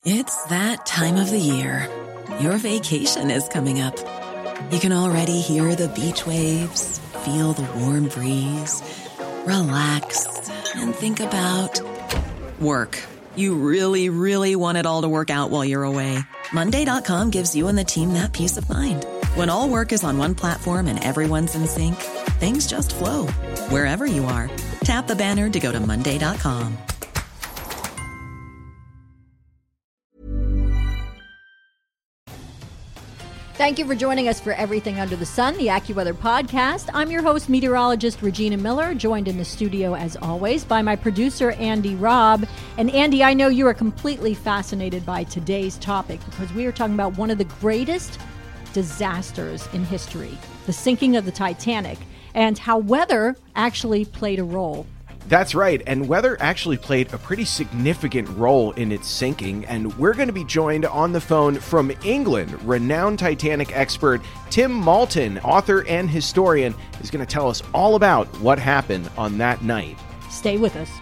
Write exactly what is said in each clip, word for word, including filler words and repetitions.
It's that time of the year. Your vacation is coming up. You can already hear the beach waves, feel the warm breeze, relax, and think about work. You really, really want it all to work out while you're away. Monday dot com gives you and the team that peace of mind. When all work is on one platform and everyone's in sync, things just flow. Wherever you are, tap the banner to go to Monday dot com. Thank you for joining us for Everything Under the Sun, the AccuWeather podcast. I'm your host, meteorologist Regina Miller, joined in the studio, as always, by my producer, Andy Robb. And Andy, I know you are completely fascinated by today's topic because we are talking about one of the greatest disasters in history, the sinking of the Titanic, and how weather actually played a role. That's right, and weather actually played a pretty significant role in its sinking, and we're going to be joined on the phone from England. Renowned Titanic expert Tim Malton, author and historian, is going to tell us all about what happened on that night. Stay with us.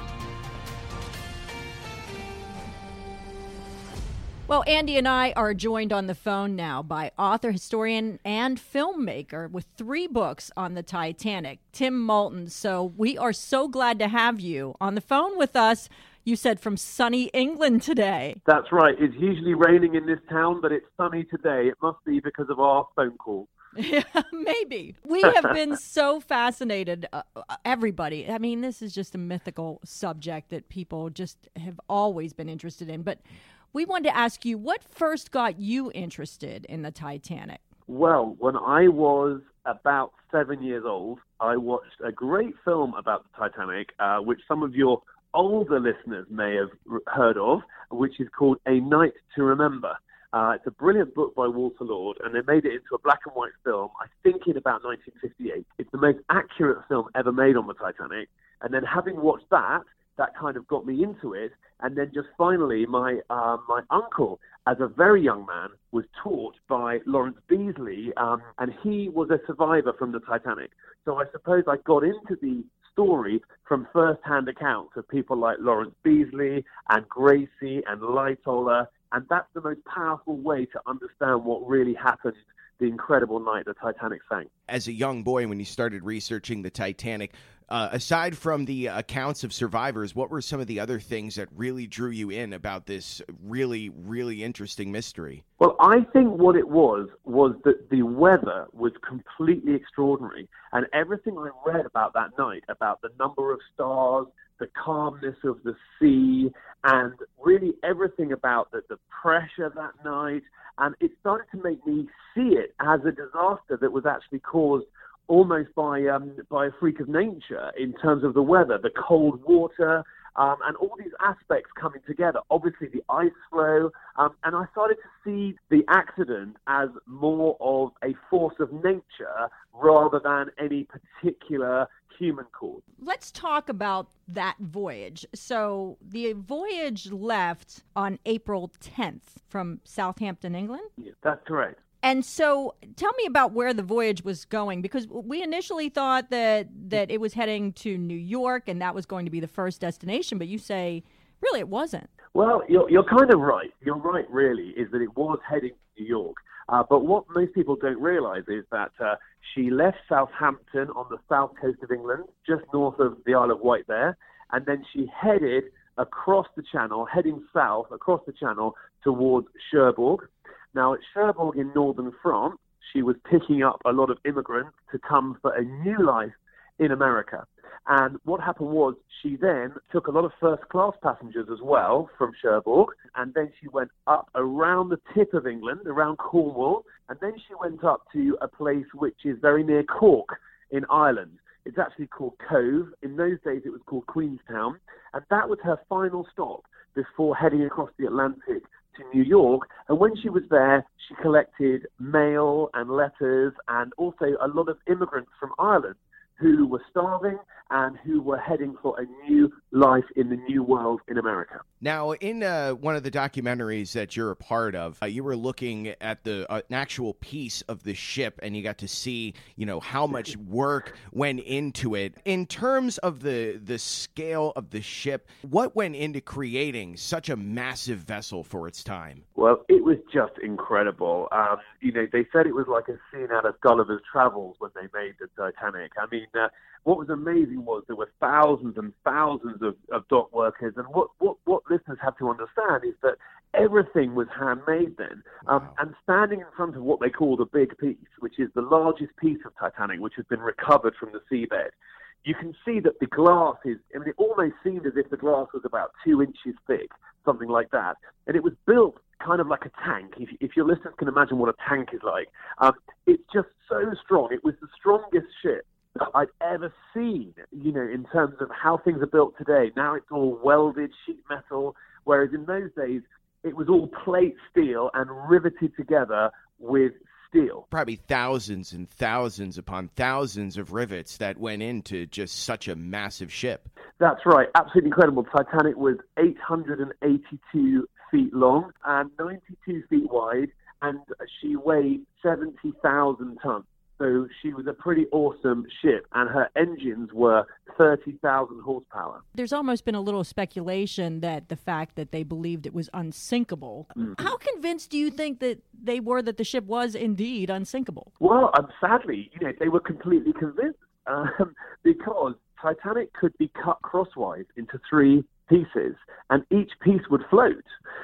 Well, Andy and I are joined on the phone now by author, historian, and filmmaker with three books on the Titanic, Tim Malton. So we are so glad to have you on the phone with us. You said from sunny England today. That's right. It's usually raining in this town, but it's sunny today. It must be because of our phone call. Yeah, maybe. We have been so fascinated, uh, everybody. I mean, this is just a mythical subject that people just have always been interested in. But we wanted to ask you, what first got you interested in the Titanic? Well, when I was about seven years old, I watched a great film about the Titanic, uh, which some of your older listeners may have heard of, which is called A Night to Remember. Uh, it's a brilliant book by Walter Lord, and they made it into a black and white film, I think in about nineteen fifty-eight. It's the most accurate film ever made on the Titanic. And then having watched that, that kind of got me into it. And then just finally, my uh, my uncle, as a very young man, was taught by Lawrence Beesley, um, and he was a survivor from the Titanic. So I suppose I got into the story from first-hand accounts of people like Lawrence Beesley and Gracie and Lightoller, and that's the most powerful way to understand what really happened the incredible night the Titanic sank. As a young boy, when you started researching the Titanic, uh, aside from the accounts of survivors, what were some of the other things that really drew you in about this really, really interesting mystery? Well, I think what it was was that the weather was completely extraordinary. And everything I read about that night, about the number of stars, the calmness of the sea, and really everything about the, the pressure that night, and it started to make me see it as a disaster that was actually caused almost by um, by a freak of nature in terms of the weather, the cold water, um, and all these aspects coming together. Obviously, the ice flow, um, and I started to see the accident as more of a force of nature rather than any particular human cause. Let's talk about that voyage. So the voyage left on April tenth from Southampton, England? Yeah, that's correct. And so tell me about where the voyage was going, because we initially thought that, that it was heading to New York and that was going to be the first destination, but you say, really, it wasn't. Well, you're, you're kind of right. You're right, really, is that it was heading to New York. Uh, but what most people don't realize is that uh, she left Southampton on the south coast of England, just north of the Isle of Wight there, and then she headed across the channel, heading south across the channel towards Cherbourg. Now, at Cherbourg in northern France, she was picking up a lot of immigrants to come for a new life in America. And what happened was she then took a lot of first-class passengers as well from Cherbourg, and then she went up around the tip of England, around Cornwall, and then she went up to a place which is very near Cork in Ireland. It's actually called Cove. In those days, it was called Queenstown, and that was her final stop before heading across the Atlantic to New York. And when she was there, she collected mail and letters and also a lot of immigrants from Ireland who were starving and who were heading for a new, life in the New World in America. Now, in uh, one of the documentaries that you're a part of, uh, you were looking at the uh, an actual piece of the ship, and you got to see, you know, how much work went into it. In terms of the the scale of the ship, what went into creating such a massive vessel for its time? Well, it was just incredible. Um, you know, they said it was like a scene out of Gulliver's Travels when they made the Titanic. I mean, uh, what was amazing was there were thousands and thousands of, of dock workers, and what, what, what listeners have to understand is that everything was handmade then. Um, wow. And standing in front of what they call the big piece, which is the largest piece of Titanic, which has been recovered from the seabed, you can see that the glass is, I mean, it almost seemed as if the glass was about two inches thick, something like that. And it was built kind of like a tank, if, if your listeners can imagine what a tank is like. Um, it's just so strong. It was the strongest ship that I'd ever seen, you know, in terms of how things are built today. Now it's all welded sheet metal, whereas in those days, it was all plate steel and riveted together with steel. Probably thousands and thousands upon thousands of rivets that went into just such a massive ship. That's right. Absolutely incredible. Titanic was eight hundred eighty-two feet long and ninety-two feet wide, and she weighed seventy thousand tons. So she was a pretty awesome ship, and her engines were thirty thousand horsepower. There's almost been a little speculation that the fact that they believed it was unsinkable. Mm. How convinced do you think that they were that the ship was indeed unsinkable? Well, um, sadly, you know, they were completely convinced um, because Titanic could be cut crosswise into three pieces, and each piece would float.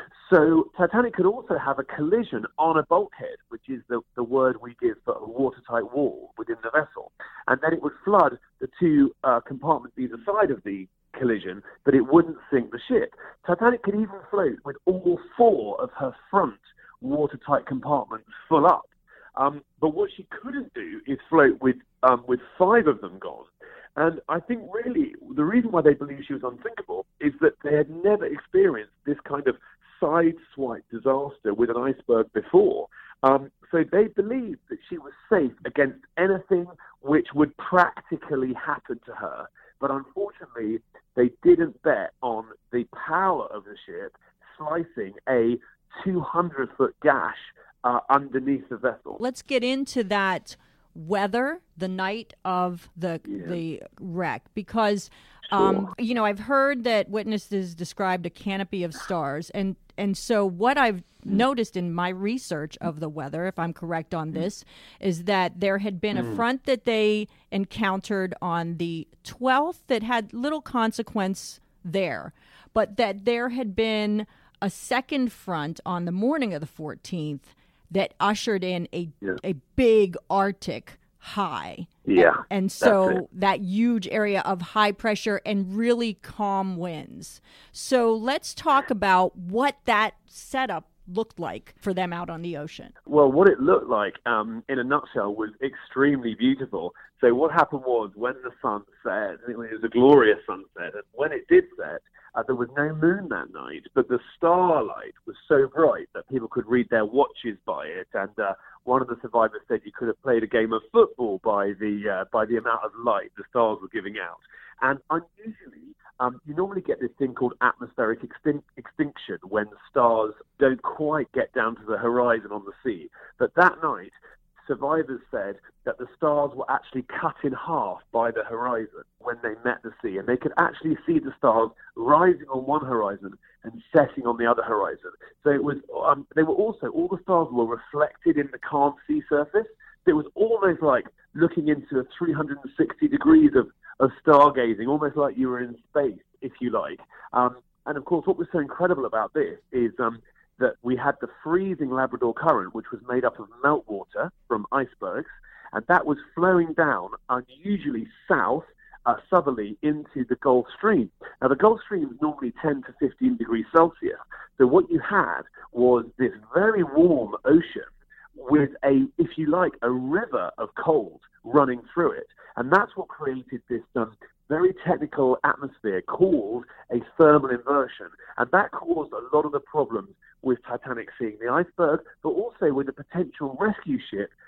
So Titanic could also have a collision on a bulkhead, which is the, the word we give for a watertight wall within the vessel. And then it would flood the two uh, compartments either side of the collision, but it wouldn't sink the ship. Titanic could even float with all four of her front watertight compartments full up. Um, but what she couldn't do is float with um, with five of them gone. And I think really the reason why they believe she was unsinkable is that they had never experienced this kind of side-swipe disaster with an iceberg before. Um, so they believed that she was safe against anything which would practically happen to her. But unfortunately, they didn't bet on the power of the ship slicing a two hundred foot gash uh, underneath the vessel. Let's get into that weather the night of the yeah. the wreck, because um, you know, I've heard that witnesses described a canopy of stars, and and so what I've noticed in my research of the weather, if I'm correct on this, is that there had been a front that they encountered on the twelfth that had little consequence there, but that there had been a second front on the morning of the fourteenth that ushered in a yeah. a big Arctic high. Yeah. And, and so that huge area of high pressure and really calm winds. So let's talk about what that setup looked like for them out on the ocean. Well, what it looked like, um, in a nutshell, was extremely beautiful. So what happened was when the sun set, it was a glorious sunset, and when it did set, Uh, there was no moon that night, but the starlight was so bright that people could read their watches by it. And uh, one of the survivors said you could have played a game of football by the uh, by the amount of light the stars were giving out. And unusually, um, you normally get this thing called atmospheric extin- extinction when the stars don't quite get down to the horizon on the sea. But that night, survivors said that the stars were actually cut in half by the horizon when they met the sea, and they could actually see the stars rising on one horizon and setting on the other horizon. So it was, um, they were also, all the stars were reflected in the calm sea surface. It was almost like looking into a three hundred sixty degrees of, of stargazing, almost like you were in space, if you like. Um, and of course, what was so incredible about this is um, that we had the freezing Labrador Current, which was made up of meltwater from icebergs, and that was flowing down unusually south, uh, southerly, into the Gulf Stream. Now, the Gulf Stream is normally ten to fifteen degrees Celsius, so what you had was this very warm ocean with a, if you like, a river of cold running through it, and that's what created this um, very technical atmosphere called a thermal inversion, and that caused a lot of the problems with Titanic seeing the iceberg, but also with a potential rescue ship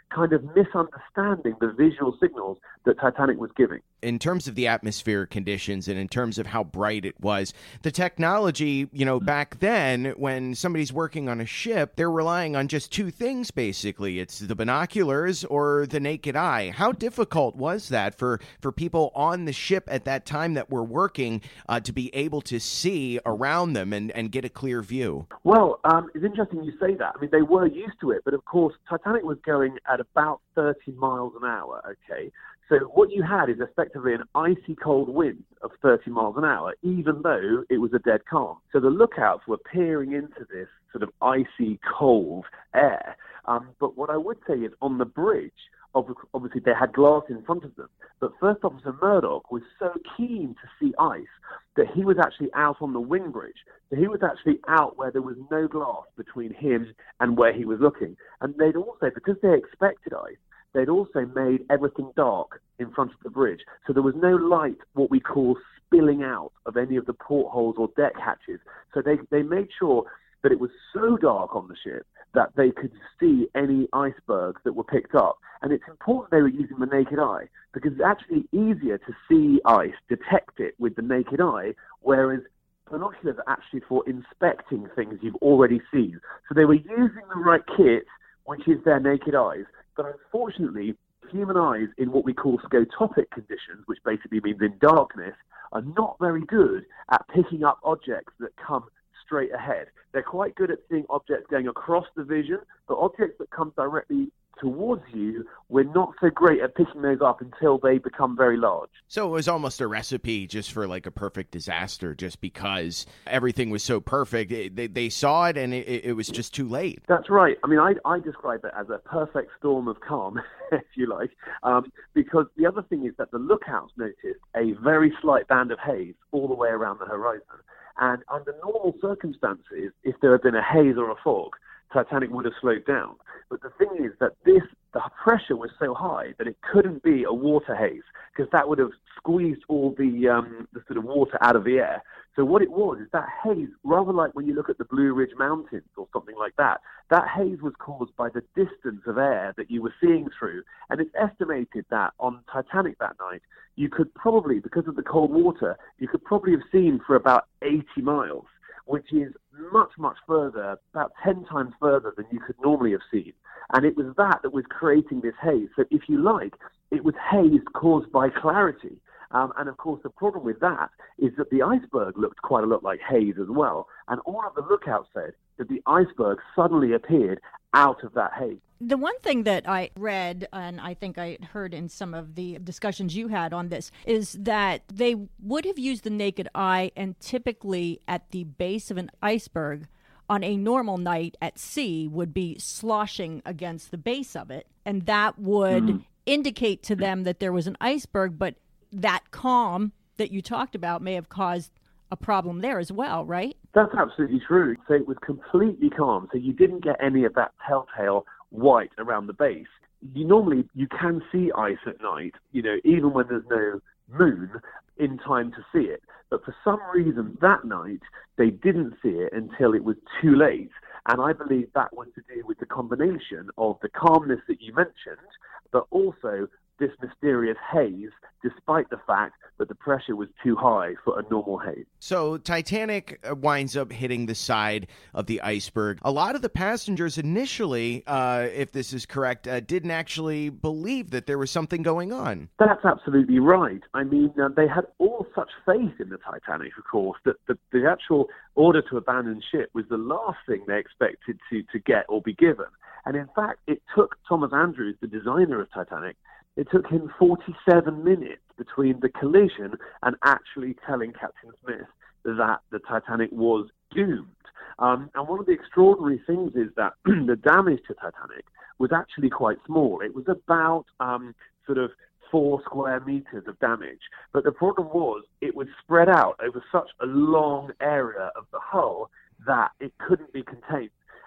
kind of misunderstanding the visual signals that Titanic was giving. In terms of the atmospheric conditions and in terms of how bright it was, the technology, you know, back then, when somebody's working on a ship, they're relying on just two things, basically. It's the binoculars or the naked eye. How difficult was that for, for people on the ship at that time that were working uh, to be able to see around them and, and get a clear view? Well, um, it's interesting you say that. I mean, they were used to it, but of course, Titanic was going at about thirty miles an hour, okay? So what you had is effectively an icy cold wind of thirty miles an hour, even though it was a dead calm. So the lookouts were peering into this sort of icy cold air. Um, but what I would say is on the bridge, obviously they had glass in front of them, but First Officer Murdoch was so keen to see ice that he was actually out on the wing bridge. So he was actually out where there was no glass between him and where he was looking. And they'd also, because they expected ice, they'd also made everything dark in front of the bridge. So there was no light, what we call spilling out of any of the portholes or deck hatches. So they, they made sure that it was so dark on the ship that they could see any icebergs that were picked up. And it's important they were using the naked eye because it's actually easier to see ice, detect it with the naked eye, whereas binoculars are actually for inspecting things you've already seen. So they were using the right kit, which is their naked eyes. But unfortunately, human eyes in what we call scotopic conditions, which basically means in darkness, are not very good at picking up objects that come straight ahead. They're quite good at seeing objects going across the vision, but objects that come directly towards you, we're not so great at picking those up until they become very large. So it was almost a recipe just for like a perfect disaster, just because everything was so perfect. It, they, they saw it and it, it was just too late. That's right. I mean, I, I describe it as a perfect storm of calm, if you like, um, because the other thing is that the lookouts noticed a very slight band of haze all the way around the horizon. And under normal circumstances, if there had been a haze or a fog, Titanic would have slowed down. But the thing is that this, the pressure was so high that it couldn't be a water haze because that would have squeezed all the, um, the sort of water out of the air. So what it was is that haze, rather like when you look at the Blue Ridge Mountains or something like that, that haze was caused by the distance of air that you were seeing through. And it's estimated that on Titanic that night, you could probably, because of the cold water, you could probably have seen for about eighty miles, which is much, much further, about ten times further than you could normally have seen. And it was that that was creating this haze. So if you like, it was haze caused by clarity. Um, and of course, the problem with that is that the iceberg looked quite a lot like haze as well. And all of the lookouts said that the iceberg suddenly appeared out of that haze. The one thing that I read, and I think I heard in some of the discussions you had on this, is that they would have used the naked eye, and typically at the base of an iceberg on a normal night at sea would be sloshing against the base of it. And that would mm. indicate to them that there was an iceberg, but that calm that you talked about may have caused a problem there as well, right? That's absolutely true. So it was completely calm. So you didn't get any of that telltale white around the base. You normally, you can see ice at night, you know, even when there's no moon, in time to see it. But for some reason that night, they didn't see it until it was too late. And I believe that was to do with the combination of the calmness that you mentioned, but also this mysterious haze, despite the fact that the pressure was too high for a normal haze. So Titanic winds up hitting the side of the iceberg. A lot of the passengers initially, uh, if this is correct, uh, didn't actually believe that there was something going on. That's absolutely right. I mean, uh, they had all such faith in the Titanic, of course, that the, the actual order to abandon ship was the last thing they expected to, to get or be given. And in fact, it took Thomas Andrews, the designer of Titanic, it took him forty-seven minutes between the collision and actually telling Captain Smith that the Titanic was doomed. Um, and one of the extraordinary things is that the damage to Titanic was actually quite small. It was about um, sort of four square meters of damage. But the problem was it was spread out over such a long area of the hull that it couldn't be contained.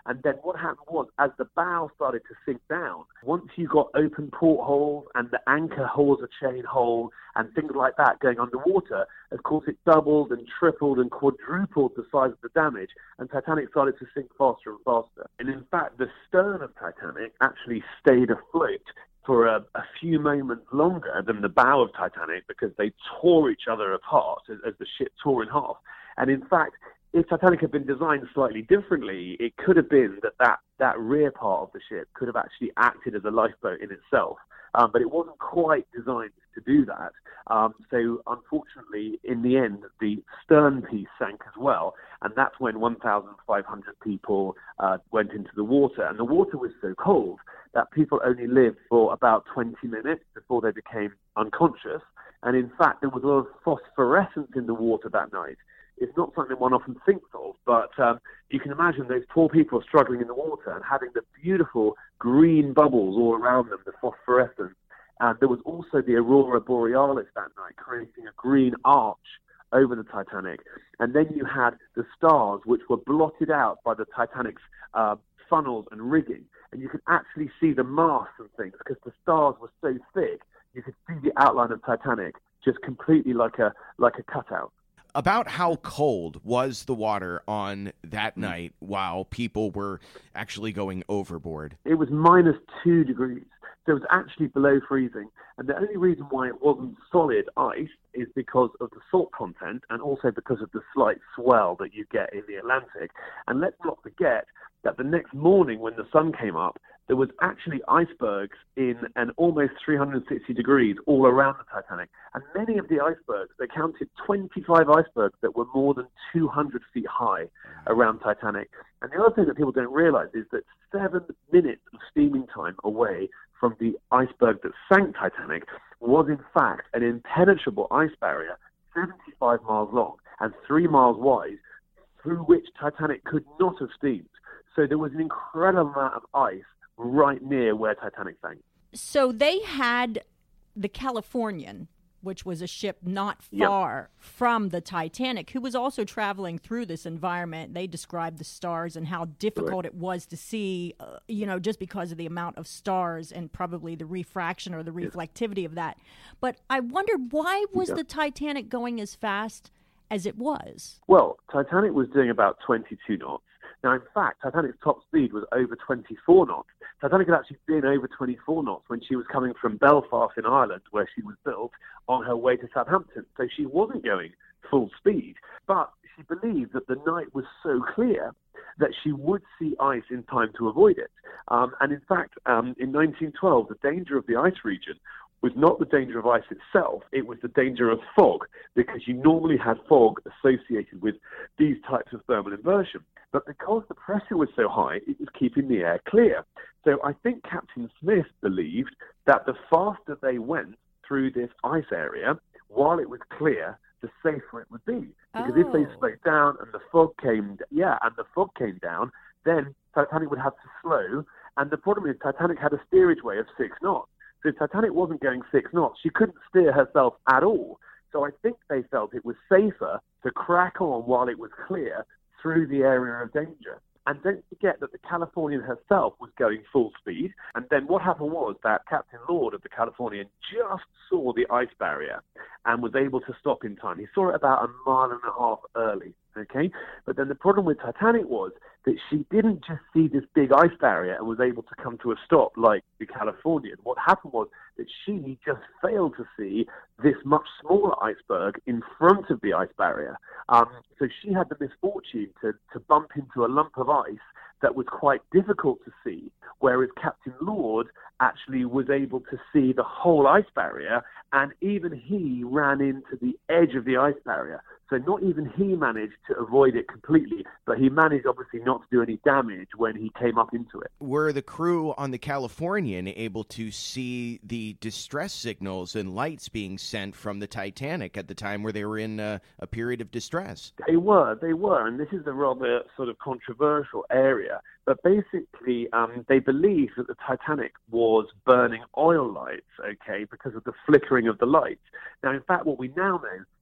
And then what happened was, as the bow started to sink down, once you got open portholes and the anchor holds a chain hole and things like that going underwater, of course it doubled and tripled and quadrupled the size of the damage, and Titanic started to sink faster and faster. And in fact, the stern of Titanic actually stayed afloat for a, a few moments longer than the bow of Titanic, because they tore each other apart as, as the ship tore in half. And in fact, if Titanic had been designed slightly differently, it could have been that that, that rear part of the ship could have actually acted as a lifeboat in itself. Um, but it wasn't quite designed to do that. Um, so unfortunately, in the end, the stern piece sank as well. And that's when one thousand five hundred people uh, went into the water. And the water was so cold that people only lived for about twenty minutes before they became unconscious. And in fact, there was a lot of phosphorescence in the water that night. It's not something one often thinks of, but um, you can imagine those poor people struggling in the water and having the beautiful green bubbles all around them, the phosphorescence. And there was also the aurora borealis that night, creating a green arch over the Titanic. And then you had the stars, which were blotted out by the Titanic's uh, funnels and rigging. And you could actually see the masts and things, because the stars were so thick, you could see the outline of Titanic just completely like a like a cutout. About how cold was the water on that night while people were actually going overboard? It was minus two degrees. So it was actually below freezing. And the only reason why it wasn't solid ice is because of the salt content, and also because of the slight swell that you get in the Atlantic. And let's not forget that the next morning when the sun came up, there was actually icebergs in an almost three hundred sixty degrees all around the Titanic. And many of the icebergs, they counted twenty-five icebergs that were more than two hundred feet high around Titanic. And the other thing that people don't realize is that seven minutes of steaming time away from the iceberg that sank Titanic was in fact an impenetrable ice barrier, seventy-five miles long and three miles wide, through which Titanic could not have steamed. So there was an incredible amount of ice right near where Titanic sank. So they had the Californian, which was a ship not far yep. from the Titanic, who was also traveling through this environment. They described the stars and how difficult right. it was to see, uh, you know, just because of the amount of stars and probably the refraction or the reflectivity yes. of that. But I wondered, why was yeah. the Titanic going as fast as it was? Well, Titanic was doing about twenty-two knots. Now, in fact, Titanic's top speed was over twenty-four knots. Titanic had actually been over twenty-four knots when she was coming from Belfast in Ireland, where she was built, on her way to Southampton. So she wasn't going full speed. But she believed that the night was so clear that she would see ice in time to avoid it. Um, and in fact, um, in nineteen twelve, the danger of the ice region was not the danger of ice itself, it was the danger of fog, because you normally had fog associated with these types of thermal inversion. But because the pressure was so high, it was keeping the air clear. So I think Captain Smith believed that the faster they went through this ice area, while it was clear, the safer it would be. Because oh. if they slowed down and the fog came, yeah, and the fog came down, then Titanic would have to slow. And the problem is Titanic had a steerage way of six knots. So if Titanic wasn't going six knots, she couldn't steer herself at all. So I think they felt it was safer to crack on while it was clear through the area of danger. And don't forget that the Californian herself was going full speed. And then what happened was that Captain Lord of the Californian just saw the ice barrier and was able to stop in time. He saw it about a mile and a half early. Okay, but then the problem with Titanic was that she didn't just see this big ice barrier and was able to come to a stop like the Californian. What happened was that she just failed to see this much smaller iceberg in front of the ice barrier. Um, so she had the misfortune to, to bump into a lump of ice that was quite difficult to see, whereas Captain Lord actually was able to see the whole ice barrier, and even he ran into the edge of the ice barrier. So not even he managed to avoid it completely, but he managed obviously not to do any damage when he came up into it. Were the crew on the Californian able to see the distress signals and lights being sent from the Titanic at the time where they were in a, a period of distress? They were, they were, and this is a rather sort of controversial area, but basically um, they believed that the Titanic was burning oil lights, okay, because of the flickering of the lights. Now, in fact, what we now know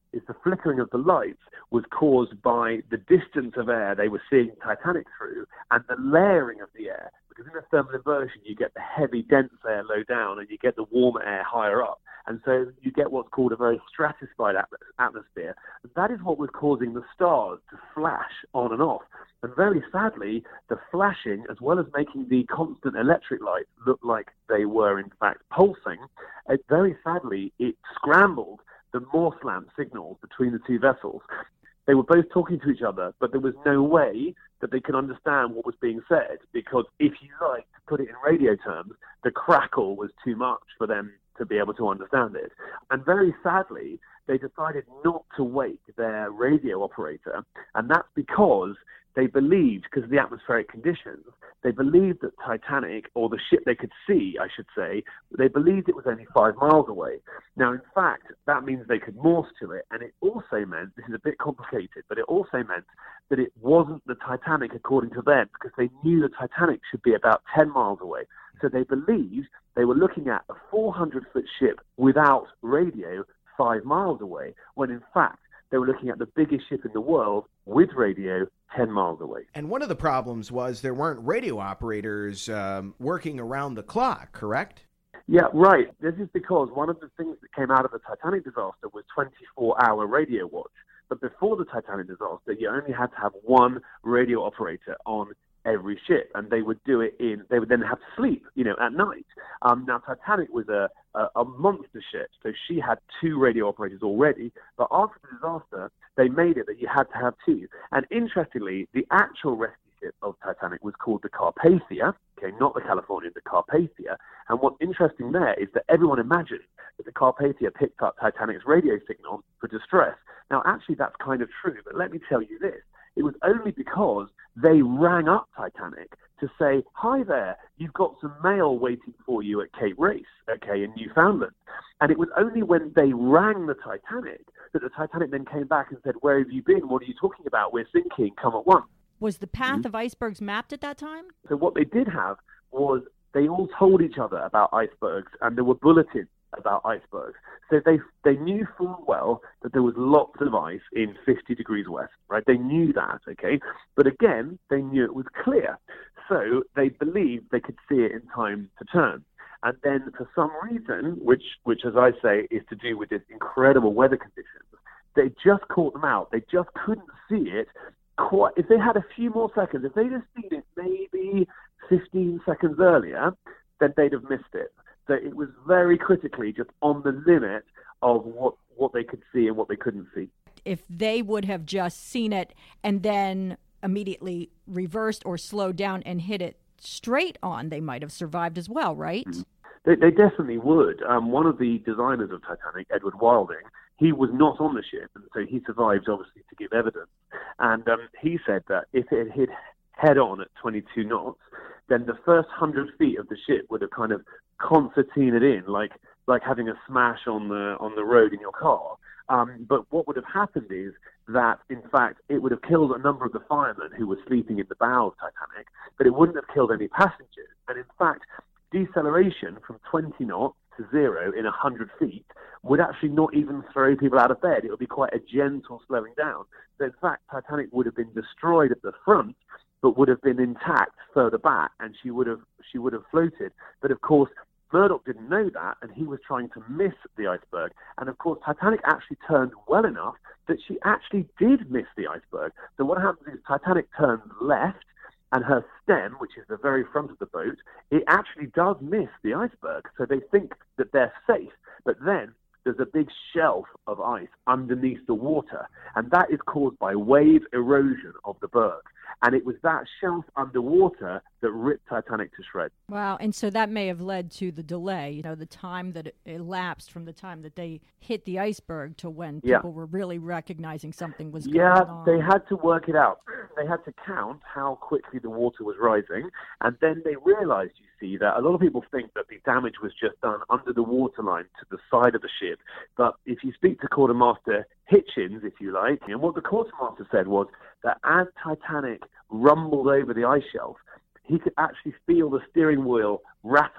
is the flickering of the lights was caused by the distance of air they were seeing Titanic through and the layering of the air. Because in a thermal inversion, you get the heavy, dense air low down and you get the warmer air higher up. And so you get what's called a very stratified atmosphere. And that is what was causing the stars to flash on and off. And very sadly, the flashing, as well as making the constant electric lights look like they were in fact pulsing, it, very sadly, it scrambled the Morse lamp signals between the two vessels. They were both talking to each other, but there was no way that they could understand what was being said, because if you like to put it in radio terms, the crackle was too much for them to be able to understand it. And very sadly, they decided not to wake their radio operator, and that's because they believed, because of the atmospheric conditions, they believed that Titanic, or the ship they could see, I should say, they believed it was only five miles away. Now, in fact, that means they could Morse to it, and it also meant, this is a bit complicated, but it also meant that it wasn't the Titanic according to them, because they knew the Titanic should be about ten miles away. So they believed they were looking at a four hundred foot ship without radio five miles away, when in fact, they were looking at the biggest ship in the world with radio ten miles away. And one of the problems was there weren't radio operators um, working around the clock, correct? Yeah, right. This is because one of the things that came out of the Titanic disaster was twenty-four hour radio watch. But before the Titanic disaster, you only had to have one radio operator on every ship, and they would do it in, they would then have to sleep, you know, at night. Um, now, Titanic was a, a, a monster ship, so she had two radio operators already, but after the disaster, they made it that you had to have two. And interestingly, the actual rescue ship of Titanic was called the Carpathia, okay, not the Californian, the Carpathia. And what's interesting there is that everyone imagined that the Carpathia picked up Titanic's radio signal for distress. Now, actually, that's kind of true, but let me tell you this. It was only because they rang up Titanic to say, hi there, you've got some mail waiting for you at Cape Race, okay, in Newfoundland. And it was only when they rang the Titanic that the Titanic then came back and said, where have you been? What are you talking about? We're sinking. Come at once. Was the path Mm-hmm. of icebergs mapped at that time? So what they did have was they all told each other about icebergs, and there were bulletins about icebergs. So they they knew full well that there was lots of ice in fifty degrees west, right? They knew that, okay? But again, they knew it was clear. So they believed they could see it in time to turn. And then for some reason, which, which as I say, is to do with this incredible weather conditions, they just caught them out. They just couldn't see it quite. If they had a few more seconds, if they'd have seen it maybe fifteen seconds earlier, then they'd have missed it. So it was very critically just on the limit of what, what they could see and what they couldn't see. If they would have just seen it and then immediately reversed or slowed down and hit it straight on, they might have survived as well, right? Mm-hmm. They, they definitely would. Um, one of the designers of Titanic, Edward Wilding, he was not on the ship, and so he survived, obviously, to give evidence. And um, he said that if it had hit head-on at twenty-two knots, then the first hundred feet of the ship would have kind of concertinaed in, like like having a smash on the on the road in your car. Um, but what would have happened is that, in fact, it would have killed a number of the firemen who were sleeping in the bow of Titanic, but it wouldn't have killed any passengers. And in fact, deceleration from twenty knots to zero in one hundred feet would actually not even throw people out of bed. It would be quite a gentle slowing down. So in fact, Titanic would have been destroyed at the front, but would have been intact further back, and she would have she would have floated. But of course, Murdoch didn't know that, and he was trying to miss the iceberg. And of course, Titanic actually turned well enough that she actually did miss the iceberg. So what happens is Titanic turns left, and her stem, which is the very front of the boat, it actually does miss the iceberg. So they think that they're safe, but then there's a big shelf of ice underneath the water, and that is caused by wave erosion of the berg. And it was that shelf underwater that ripped Titanic to shreds. Wow, and so that may have led to the delay, you know, the time that it elapsed from the time that they hit the iceberg to when Yeah. people were really recognizing something was Yeah, going on. they had to work it out. They had to count how quickly the water was rising, and then they realized, you see, that a lot of people think that the damage was just done under the waterline to the side of the ship. But if you speak to Quartermaster Hitchens, if you like, and what the quartermaster said was that as Titanic rumbled over the ice shelf, he could actually feel the steering wheel rattling.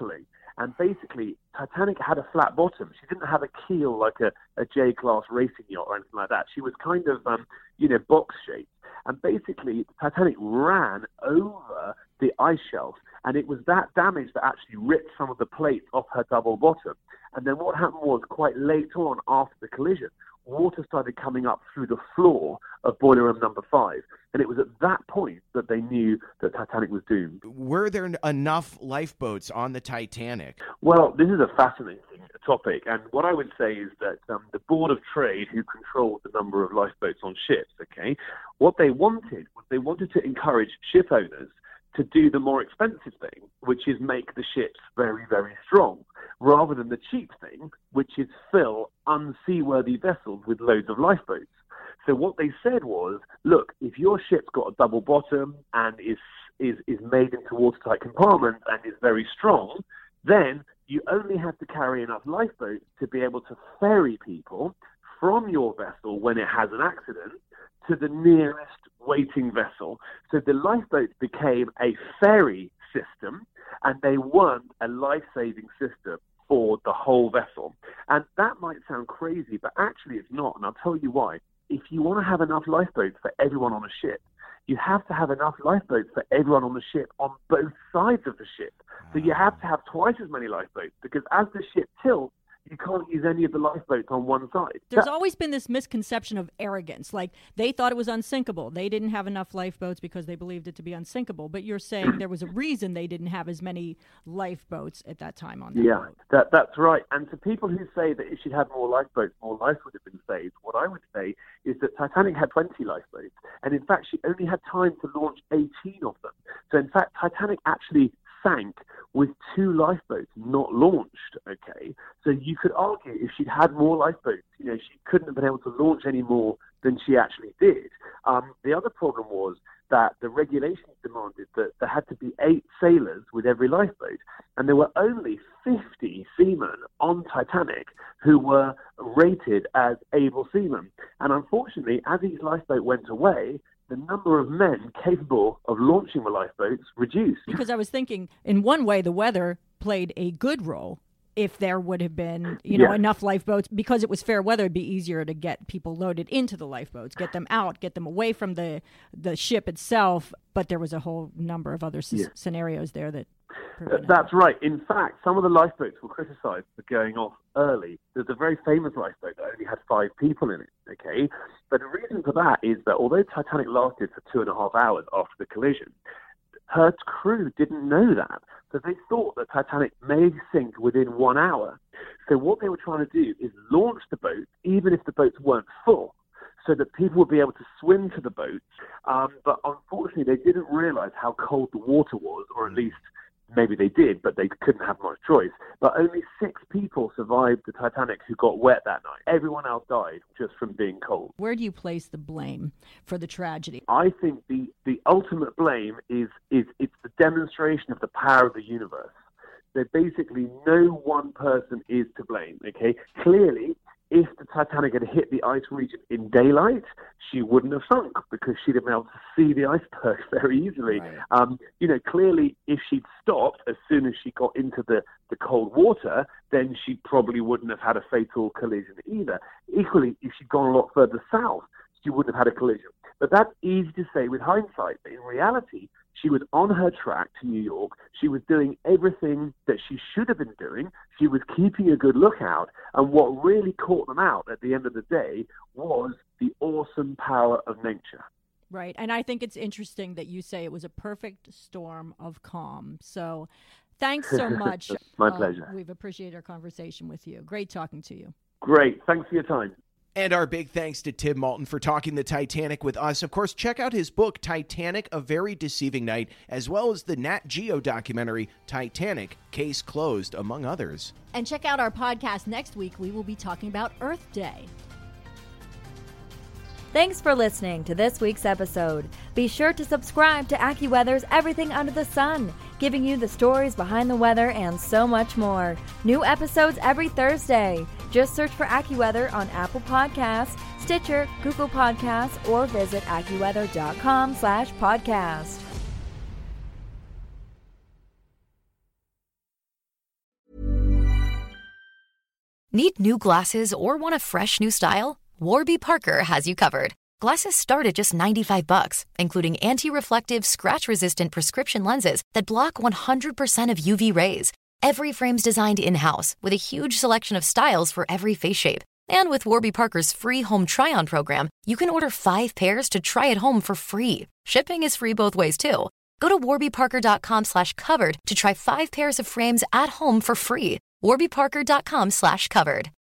And basically, Titanic had a flat bottom. She didn't have a keel like a, a J-class racing yacht or anything like that. She was kind of, um, you know, box-shaped. And basically, Titanic ran over the ice shelf, and it was that damage that actually ripped some of the plates off her double bottom. And then what happened was, quite late on after the collision, water started coming up through the floor of boiler room number five. And it was at that point that they knew that Titanic was doomed. Were there enough lifeboats on the Titanic? Well, this is a fascinating topic. And what I would say is that um, the Board of Trade, who controlled the number of lifeboats on ships, okay, what they wanted was they wanted to encourage ship owners to do the more expensive thing, which is make the ships very, very strong, rather than the cheap thing, which is fill unseaworthy vessels with loads of lifeboats. So what they said was, look, if your ship's got a double bottom and is is is made into watertight compartments and is very strong, then you only have to carry enough lifeboats to be able to ferry people from your vessel when it has an accident to the nearest waiting vessel. So the lifeboats became a ferry system, and they weren't a life-saving system for the whole vessel. And that might sound crazy, but actually it's not, and I'll tell you why. If you want to have enough lifeboats for everyone on a ship, you have to have enough lifeboats for everyone on the ship on both sides of the ship. So you have to have twice as many lifeboats, because as the ship tilts, you can't use any of the lifeboats on one side. There's that, always been this misconception of arrogance. Like, they thought it was unsinkable. They didn't have enough lifeboats because they believed it to be unsinkable. But you're saying there was a reason they didn't have as many lifeboats at that time on that yeah, boat. That, that's right. And to people who say that if she'd had more lifeboats, more lives would have been saved, what I would say is that Titanic had twenty lifeboats. And in fact, she only had time to launch eighteen of them. So in fact, Titanic actually sank with two lifeboats not launched, okay? So you could argue if she'd had more lifeboats, you know, she couldn't have been able to launch any more than she actually did. Um, the other problem was that the regulations demanded that there had to be eight sailors with every lifeboat, and there were only fifty seamen on Titanic who were rated as able seamen. And unfortunately, as each lifeboat went away, the number of men capable of launching the lifeboats reduced. Because I was thinking, in one way, the weather played a good role. If there would have been, you know, yeah. enough lifeboats, because it was fair weather, it'd be easier to get people loaded into the lifeboats, get them out, get them away from the the ship itself. But there was a whole number of other s- yeah. scenarios there that. That's right. In fact, some of the lifeboats were criticized for going off early. There's a very famous lifeboat that only had five people in it, okay? But the reason for that is that although Titanic lasted for two and a half hours after the collision, her crew didn't know that. So they thought that Titanic may sink within one hour. So what they were trying to do is launch the boat, even if the boats weren't full, so that people would be able to swim to the boats. Um, but unfortunately, they didn't realize how cold the water was, or at least maybe they did, but they couldn't have much choice. But only six people survived the Titanic who got wet that night. Everyone else died just from being cold. Where do you place the blame for the tragedy? I think the, the ultimate blame is, is it's the demonstration of the power of the universe. So basically, no one person is to blame, okay? Clearly, if the Titanic had hit the ice region in daylight, she wouldn't have sunk because she'd have been able to see the iceberg very easily. Right. Um, you know, clearly, if she'd stopped as soon as she got into the, the cold water, then she probably wouldn't have had a fatal collision either. Equally, if she'd gone a lot further south, she wouldn't have had a collision. But that's easy to say with hindsight. But in reality, she was on her track to New York. She was doing everything that she should have been doing. She was keeping a good lookout. And what really caught them out at the end of the day was the awesome power of nature. Right. And I think it's interesting that you say it was a perfect storm of calm. So thanks so much. My uh, pleasure. We've appreciated our conversation with you. Great talking to you. Great. Thanks for your time. And our big thanks to Tim Malton for talking the Titanic with us. Of course, check out his book, Titanic, A Very Deceiving Night, as well as the Nat Geo documentary, Titanic, Case Closed, among others. And check out our podcast next week. We will be talking about Earth Day. Thanks for listening to this week's episode. Be sure to subscribe to AccuWeather's Everything Under the Sun, giving you the stories behind the weather and so much more. New episodes every Thursday. Just search for AccuWeather on Apple Podcasts, Stitcher, Google Podcasts, or visit AccuWeather.com slash podcast. Need new glasses or want a fresh new style? Warby Parker has you covered. Glasses start at just ninety-five bucks, including anti-reflective, scratch-resistant prescription lenses that block one hundred percent of U V rays. Every frame's designed in-house with a huge selection of styles for every face shape. And with Warby Parker's free home try-on program, you can order five pairs to try at home for free. Shipping is free both ways, too. Go to warbyparker.com slash covered to try five pairs of frames at home for free. warbyparker.com slash covered.